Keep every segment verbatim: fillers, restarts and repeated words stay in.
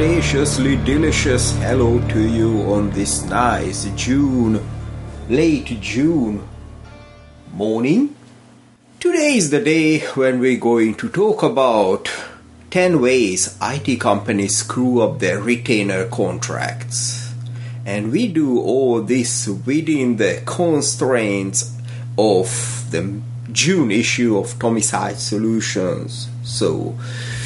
audaciously delicious hello to you on this nice June, late June morning. Today is the day when we're going to talk about ten ways I T companies screw up their retainer contracts. And we do all this within the constraints of the June issue of Tomicide Solutions. So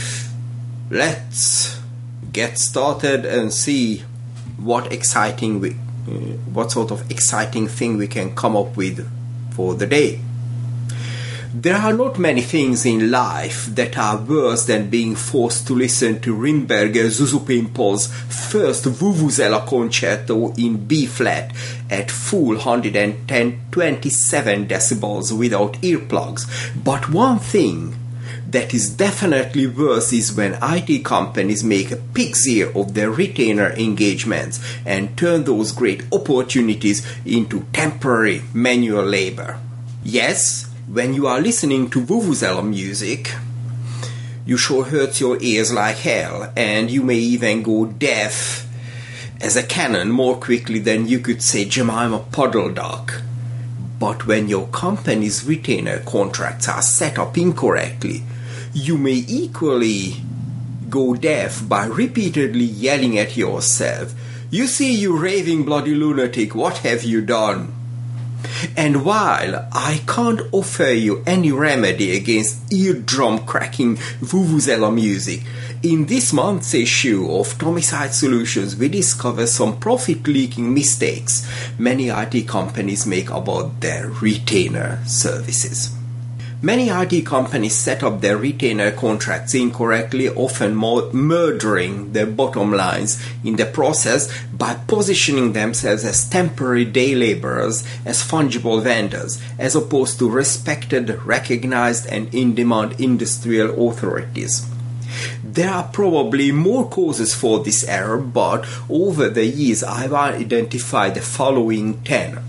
let's get started and see what exciting we, uh, what sort of exciting thing we can come up with for the day. There are not many things in life that are worse than being forced to listen to Rindberger Zuzupimpol's first Vuvuzela concerto in B-flat at full one hundred twenty-seven decibels without earplugs. But one thing that is definitely worse is when I T companies make a pig's ear of their retainer engagements and turn those great opportunities into temporary manual labor. Yes, when you are listening to Vuvuzela music, you sure hurts your ears like hell, and you may even go deaf as a cannon more quickly than you could say Jemima Puddle Duck. But when your company's retainer contracts are set up incorrectly, you may equally go deaf by repeatedly yelling at yourself, "You see, you raving bloody lunatic, what have you done?" And while I can't offer you any remedy against eardrum-cracking Vuvuzela music, in this month's issue of Tomicide Solutions we discover some profit-leaking mistakes many I T companies make about their retainer services. Many I T companies set up their retainer contracts incorrectly, often mo- murdering their bottom lines in the process by positioning themselves as temporary day laborers, as fungible vendors, as opposed to respected, recognized, and in-demand industrial authorities. There are probably more causes for this error, but over the years I've identified the following ten.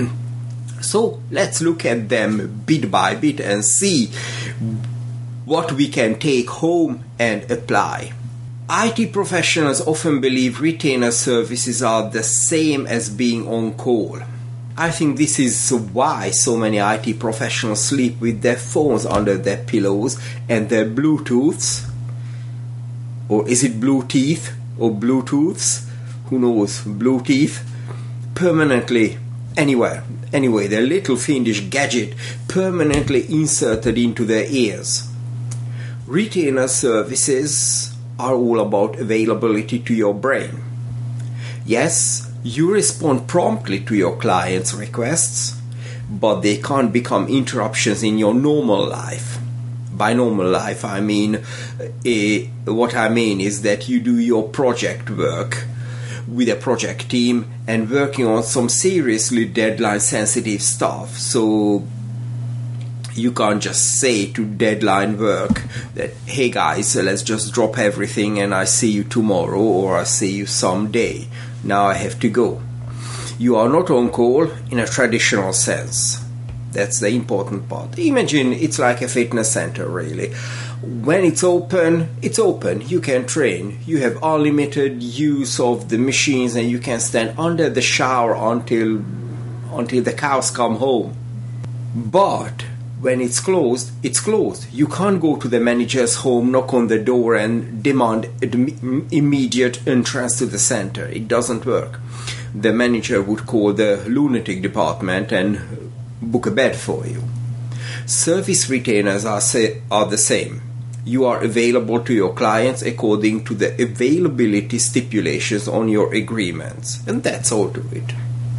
So let's look at them bit by bit and see what we can take home and apply. I T professionals often believe retainer services are the same as being on call. I think this is why so many I T professionals sleep with their phones under their pillows and their Bluetooths, or is it blue teeth or Bluetooths? Who knows? Blue teeth permanently anywhere. Anyway, their little fiendish gadget permanently inserted into their ears. Retainer services are all about availability to your brain. Yes, you respond promptly to your clients' requests, but they can't become interruptions in your normal life. By normal life, I mean, uh, what I mean is that you do your project work with a project team and working on some seriously deadline sensitive stuff, so you can't just say to deadline work that, "Hey guys, let's just drop everything and I see you tomorrow," or "I see you someday. Now I have to go." You are not on call in a traditional sense. That's the important part. Imagine it's like a fitness center, really. When it's open, it's open. You can train. You have unlimited use of the machines and you can stand under the shower until until the cows come home. But when it's closed, it's closed. You can't go to the manager's home, knock on the door and demand ad- immediate entrance to the center. It doesn't work. The manager would call the lunatic department and book a bed for you. Service retainers are, say, are the same. You are available to your clients according to the availability stipulations on your agreements. And that's all to it.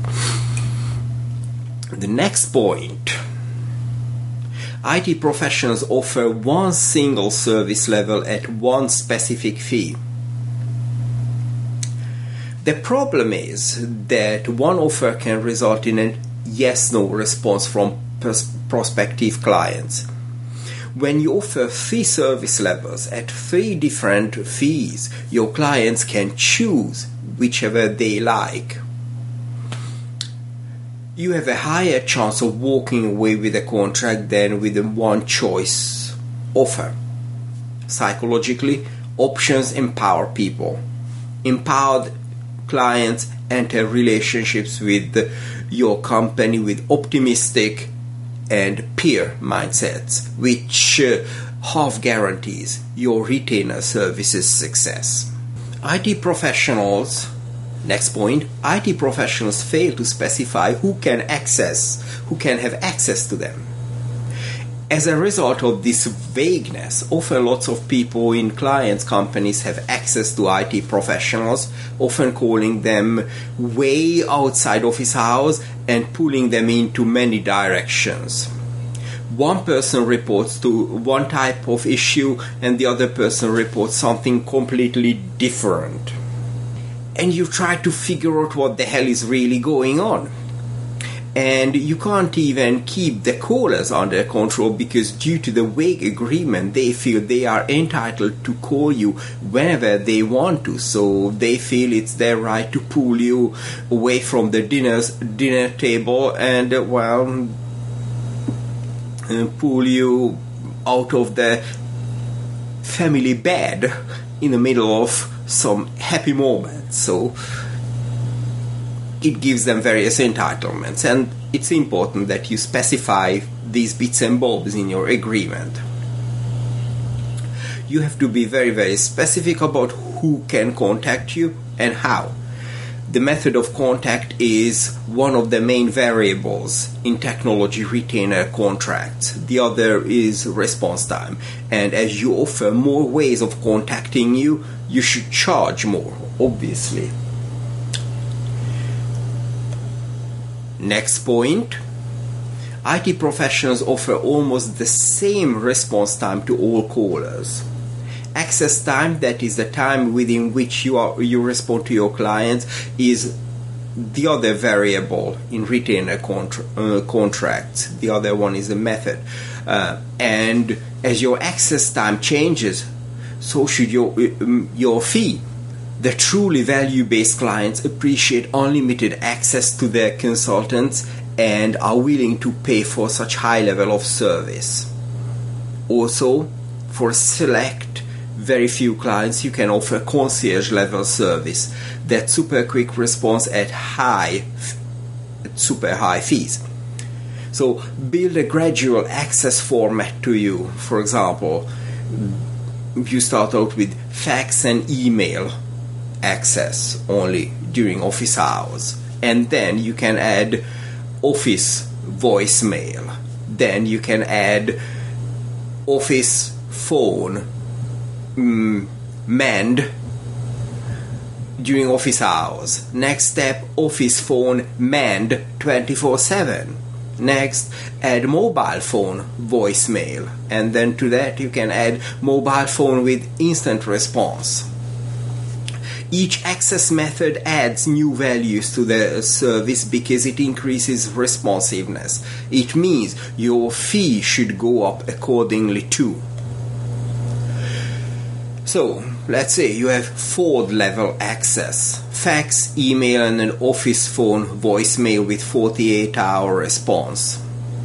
The next point. I T professionals offer one single service level at one specific fee. The problem is that one offer can result in a yes-no response from pers- prospective clients. When you offer three service levels at three different fees, your clients can choose whichever they like. You have a higher chance of walking away with a contract than with a one-choice offer. Psychologically, options empower people. Empowered clients enter relationships with your company with optimistic and peer mindsets, which uh, half guarantees your retainer services success. I T professionals, next point, I T professionals fail to specify who can access, who can have access to them. As a result of this vagueness, often lots of people in clients' companies have access to I T professionals, often calling them way outside office hours and pulling them into many directions. One person reports to one type of issue and the other person reports something completely different. And you try to figure out what the hell is really going on. And you can't even keep the callers under control because due to the vague agreement, they feel they are entitled to call you whenever they want to. So they feel it's their right to pull you away from the dinner's, dinner table and, well, pull you out of the family bed in the middle of some happy moment. So it gives them various entitlements, and it's important that you specify these bits and bobs in your agreement. You have to be very, very specific about who can contact you and how. The method of contact is one of the main variables in technology retainer contracts. The other is response time. And as you offer more ways of contacting you, you should charge more, obviously. Next point, I T professionals offer almost the same response time to all callers. Access time, that is the time within which you are you respond to your clients, is the other variable in retainer contra- uh, contracts. The other one is the method. Uh, and as your access time changes, so should your um, your fee. The truly value-based clients appreciate unlimited access to their consultants and are willing to pay for such high level of service. Also, for select, very few clients, you can offer concierge level service, that super quick response at high, at super high fees. So build a gradual access format to you. For example, you start out with fax and email access only during office hours, and then you can add office voicemail, then you can add office phone mm, manned during office hours. Next step, office phone manned twenty-four seven. Next, add mobile phone voicemail, and then to that you can add mobile phone with instant response. Each access method adds new values to the service because it increases responsiveness. It means your fee should go up accordingly too. So, let's say you have Ford level access, fax, email and an office phone voicemail with forty-eight hour response.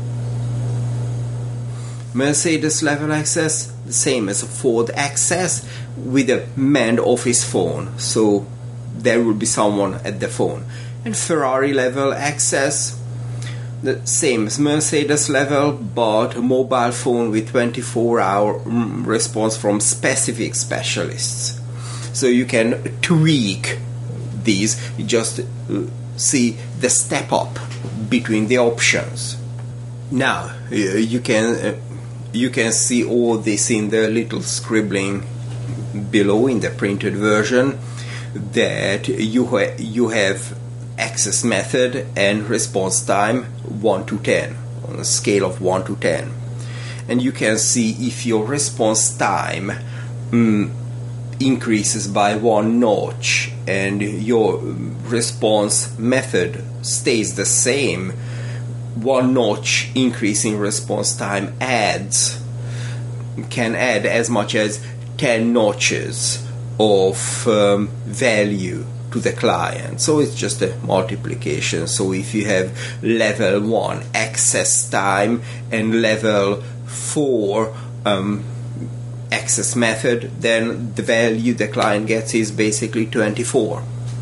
Mercedes level access, the same as a Ford access with a manned office phone, so there will be someone at the phone. And Ferrari level access, the same as Mercedes level, but a mobile phone with twenty-four hour response from specific specialists. So you can tweak these, you just see the step up between the options. Now you can you can see all this in the little scribbling below in the printed version, that you ha- you have access method and response time one to ten on a scale of one to ten, and you can see if your response time mm, increases by one notch and your response method stays the same, one notch increase in response time adds can add as much as ten notches of um, value to the client. So it's just a multiplication. So if you have level one access time and level four um, excess method, then the value the client gets is basically twenty-four.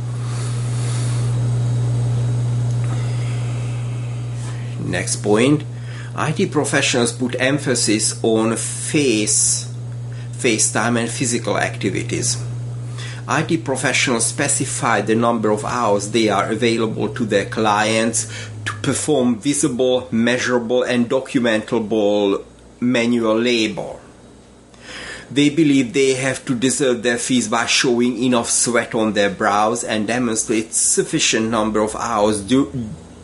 Next point, I T professionals put emphasis on face, face time and physical activities. I T professionals specify the number of hours they are available to their clients to perform visible, measurable, and documentable manual labor. They believe they have to deserve their fees by showing enough sweat on their brows and demonstrate sufficient number of hours do,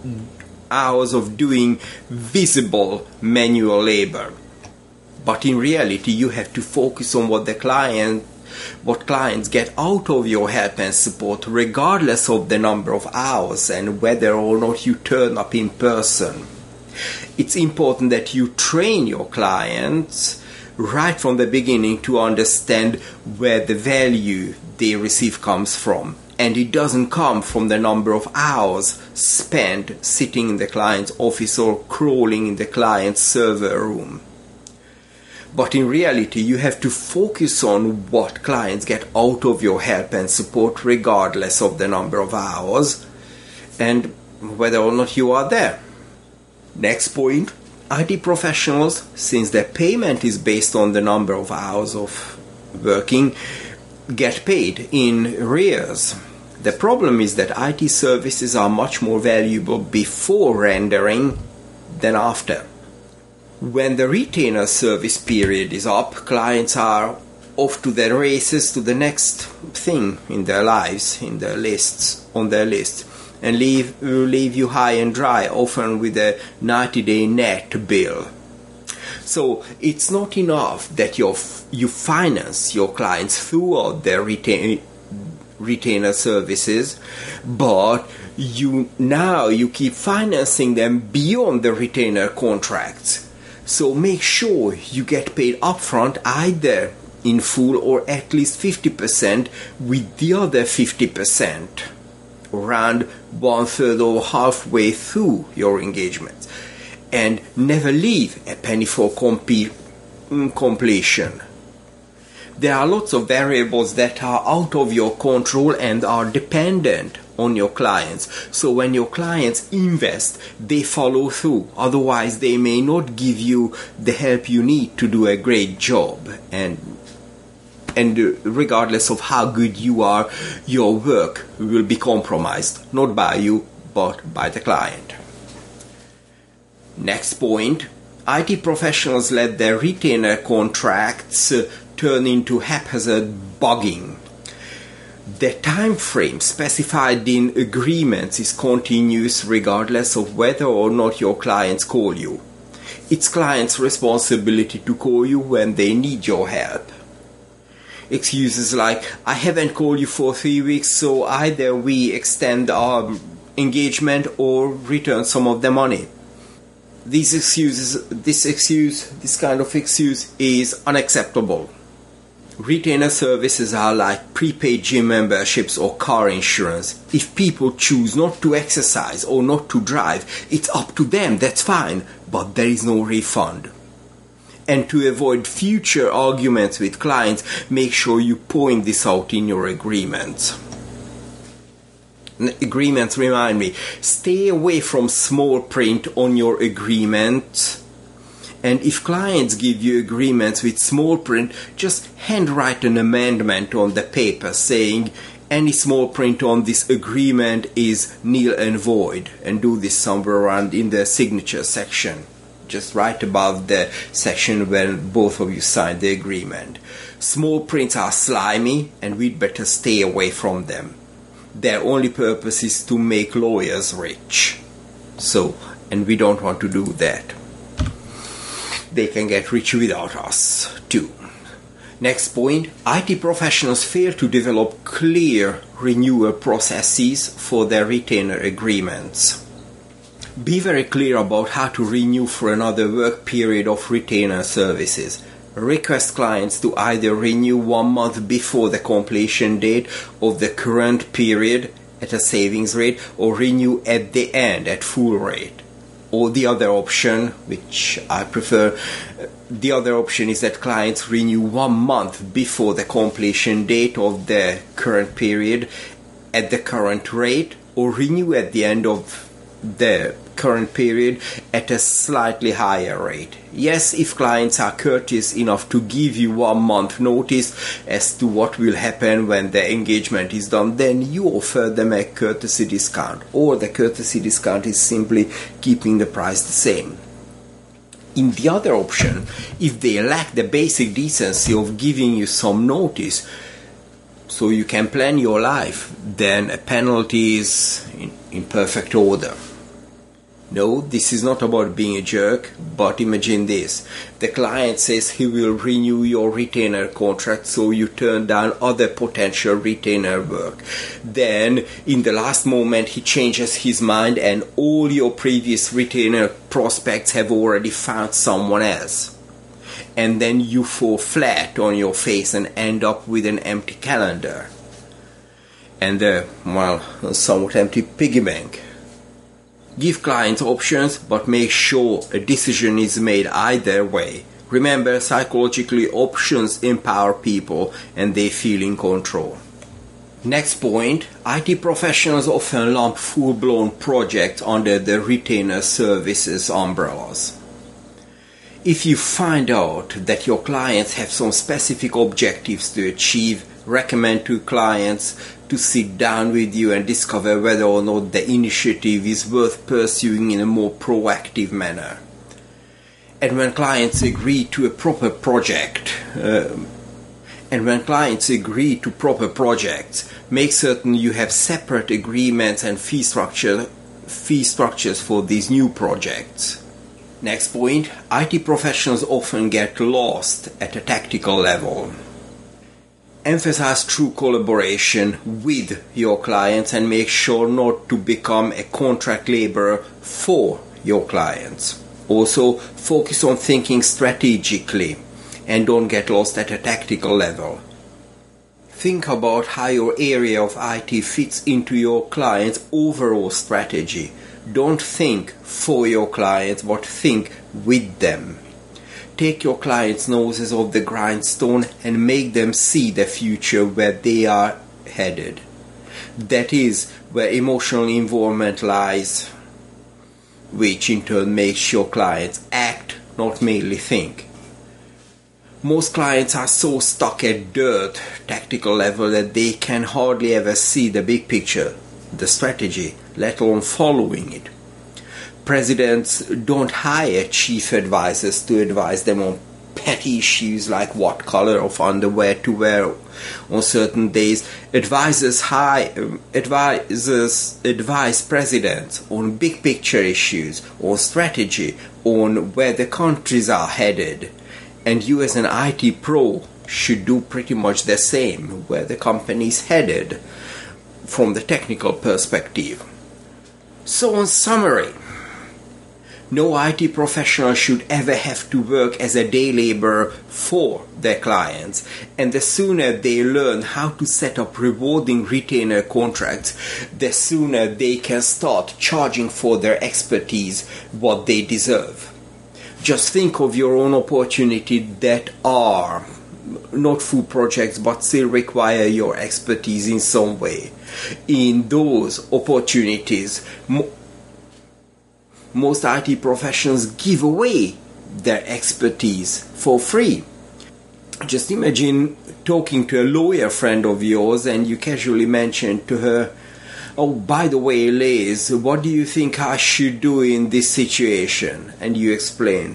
hours of doing visible manual labor. But in reality, you have to focus on what the client what clients get out of your help and support, regardless of the number of hours and whether or not you turn up in person. It's important that you train your clients right from the beginning to understand where the value they receive comes from. And it doesn't come from the number of hours spent sitting in the client's office or crawling in the client's server room. But in reality, you have to focus on what clients get out of your help and support regardless of the number of hours and whether or not you are there. Next point, I T professionals, since their payment is based on the number of hours of working, get paid in arrears. The problem is that I T services are much more valuable before rendering than after. When the retainer service period is up, clients are off to their races to the next thing in their lives, in their lists, on their list, and leave, leave you high and dry, often with a ninety-day net bill. So it's not enough that you're, you finance your clients throughout their retain, retainer services, but you now you keep financing them beyond the retainer contracts. So make sure you get paid upfront either in full or at least fifty percent with the other fifty percent around one third or halfway through your engagement. And never leave a penny for comp- completion. There are lots of variables that are out of your control and are dependent on your clients. So when your clients invest, they follow through. Otherwise, they may not give you the help you need to do a great job. And and regardless of how good you are, your work will be compromised, not by you, but by the client. Next point, I T professionals let their retainer contracts uh, turn into haphazard bugging. The time frame specified in agreements is continuous regardless of whether or not your clients call you. It's clients' responsibility to call you when they need your help. Excuses like, I haven't called you for three weeks, so either we extend our engagement or return some of the money. These excuses, this excuse, this kind of excuse is unacceptable. Retainer services are like prepaid gym memberships or car insurance. If people choose not to exercise or not to drive, it's up to them, that's fine, but there is no refund. And to avoid future arguments with clients, make sure you point this out in your agreements. Agreements, remind me, stay away from small print on your agreement. And if clients give you agreements with small print, just handwrite an amendment on the paper saying any small print on this agreement is nil and void, and do this somewhere around in the signature section, just right above the section when both of you signed the agreement. Small prints are slimy and we'd better stay away from them. Their only purpose is to make lawyers rich. So, and we don't want to do that. They can get rich without us, too. Next point, I T professionals fail to develop clear renewal processes for their retainer agreements. Be very clear about how to renew for another work period of retainer services. Request clients to either renew one month before the completion date of the current period at a savings rate or renew at the end at full rate. Or the other option, which I prefer, the other option is that clients renew one month before the completion date of the current period at the current rate, or renew at the end of the current period at a slightly higher rate. Yes, if clients are courteous enough to give you one month notice as to what will happen when the engagement is done, then you offer them a courtesy discount, or the courtesy discount is simply keeping the price the same. In the other option, if they lack the basic decency of giving you some notice so you can plan your life, then a penalty is in, in perfect order. No, this is not about being a jerk, but imagine this. The client says he will renew your retainer contract, so you turn down other potential retainer work. Then, in the last moment, he changes his mind and all your previous retainer prospects have already found someone else. And then you fall flat on your face and end up with an empty calendar. And a, well, a somewhat empty piggy bank. Give clients options, but make sure a decision is made either way. Remember, psychologically, options empower people and they feel in control. Next point, I T professionals often lump full-blown projects under the retainer services umbrellas. If you find out that your clients have some specific objectives to achieve, recommend to clients to sit down with you and discover whether or not the initiative is worth pursuing in a more proactive manner. And when clients agree to a proper project, um, and when clients agree to proper projects, make certain you have separate agreements and fee structure, fee structures for these new projects. Next point, I T professionals often get lost at a tactical level. Emphasize true collaboration with your clients and make sure not to become a contract laborer for your clients. Also, focus on thinking strategically and don't get lost at a tactical level. Think about how your area of I T fits into your client's overall strategy. Don't think for your clients, but think with them. Take your clients' noses off the grindstone and make them see the future where they are headed. That is where emotional involvement lies, which in turn makes your clients act, not merely think. Most clients are so stuck at dirt tactical level that they can hardly ever see the big picture, the strategy, let alone following it. Presidents don't hire chief advisors to advise them on petty issues like what color of underwear to wear on certain days. Advisors hire advisors advise presidents on big picture issues, on strategy, on where the countries are headed. And you as an I T pro should do pretty much the same, where the company is headed from the technical perspective. So in summary, no I T professional should ever have to work as a day laborer for their clients, and the sooner they learn how to set up rewarding retainer contracts, the sooner they can start charging for their expertise what they deserve. Just think of your own opportunities that are not full projects but still require your expertise in some way. In those opportunities, mo- most I T professionals give away their expertise for free. Just imagine talking to a lawyer friend of yours and you casually mention to her, "Oh, by the way, Liz, what do you think I should do in this situation?" And you explain.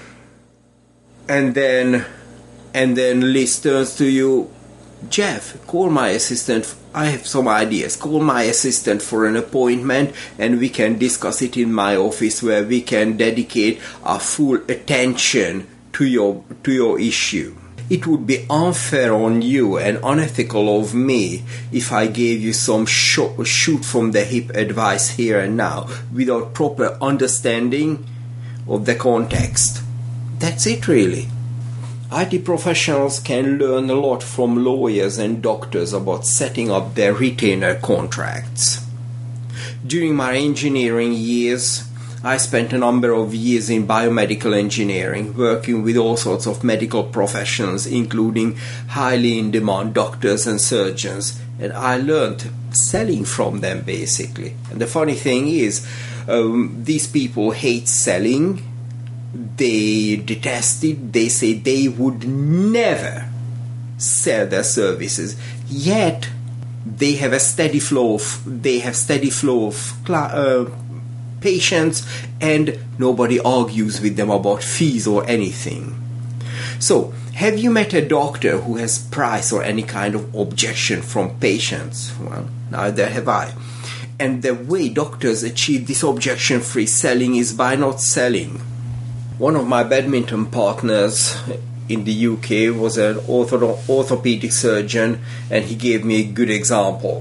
And then, and then Liz turns to you, "Jeff, call my assistant. I have some ideas. Call my assistant for an appointment and we can discuss it in my office where we can dedicate our full attention to your, to your issue." It would be unfair on you and unethical of me if I gave you some sh- shoot from the hip advice here and now without proper understanding of the context. That's it really. I T professionals can learn a lot from lawyers and doctors about setting up their retainer contracts. During my engineering years, I spent a number of years in biomedical engineering, working with all sorts of medical professionals, including highly in-demand doctors and surgeons, and I learned selling from them, basically. And the funny thing is, um, these people hate selling, they detest it, they say they would never sell their services, yet they have a steady flow of, they have steady flow of uh, patients, and nobody argues with them about fees or anything. So, have you met a doctor who has price or any kind of objection from patients? Well, neither have I. And the way doctors achieve this objection-free selling is by not selling. One of my badminton partners in the U K was an ortho- orthopedic surgeon, and he gave me a good example.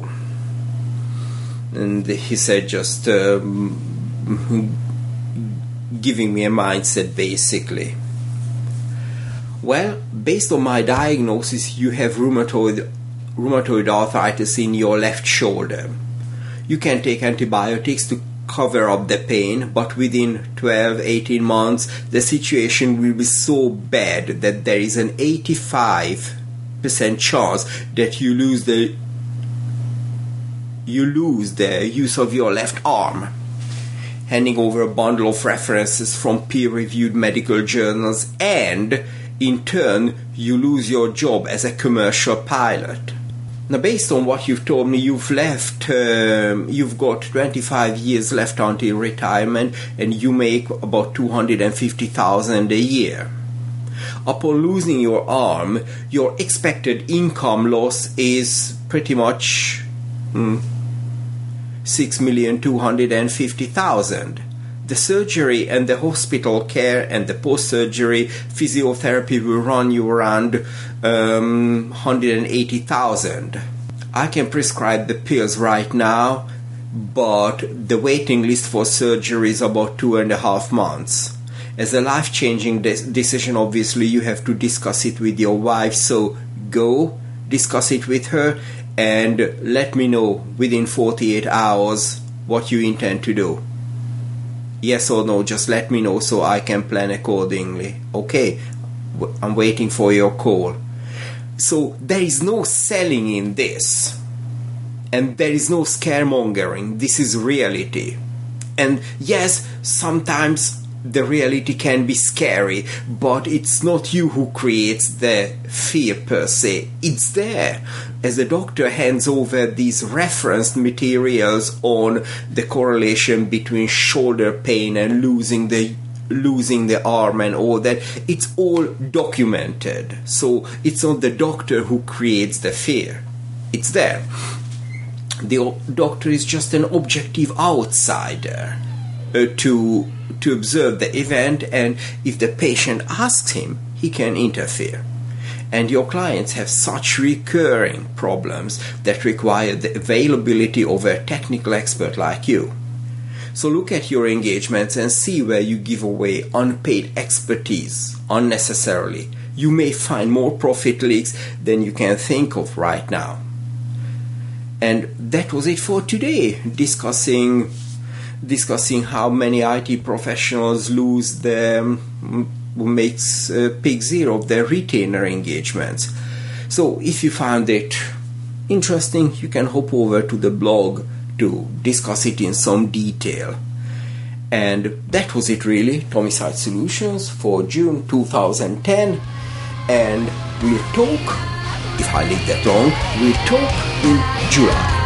And he said, just um, giving me a mindset, basically. Well, based on my diagnosis, you have rheumatoid, rheumatoid arthritis in your left shoulder. You can take antibiotics to cover up the pain, but within twelve to eighteen months, the situation will be so bad that there is an eighty-five percent chance that you lose the you lose the use of your left arm. Handing over a bundle of references from peer-reviewed medical journals, and in turn, you lose your job as a commercial pilot. Now, based on what you've told me, you've left, um, you've got twenty-five years left until retirement, and you make about two hundred fifty thousand dollars a year. Upon losing your arm, your expected income loss is pretty much mm, six million two hundred fifty thousand dollars. The surgery and the hospital care and the post-surgery physiotherapy will run you around um, one hundred eighty thousand dollars. I can prescribe the pills right now, but the waiting list for surgery is about two and a half months. As a life-changing de- decision, obviously, you have to discuss it with your wife, so go discuss it with her and let me know within forty-eight hours what you intend to do. Yes or no, just let me know so I can plan accordingly. Okay, I'm waiting for your call. So there is no selling in this. And there is no scaremongering. This is reality. And yes, sometimes the reality can be scary, but it's not you who creates the fear per se. It's there. As the doctor hands over these referenced materials on the correlation between shoulder pain and losing the losing the arm and all that, it's all documented. So it's not the doctor who creates the fear. It's there. The doctor is just an objective outsider uh, to to observe the event, and if the patient asks him, he can interfere. And your clients have such recurring problems that require the availability of a technical expert like you. So look at your engagements and see where you give away unpaid expertise unnecessarily. You may find more profit leaks than you can think of right now. And that was it for today, discussing discussing how many I T professionals lose their, makes a big zero of their retainer engagements. So if you found it interesting, you can hop over to the blog to discuss it in some detail. And that was it really, Tomicide Solutions for June two thousand ten. And we'll talk, if I live that long, we'll talk in July.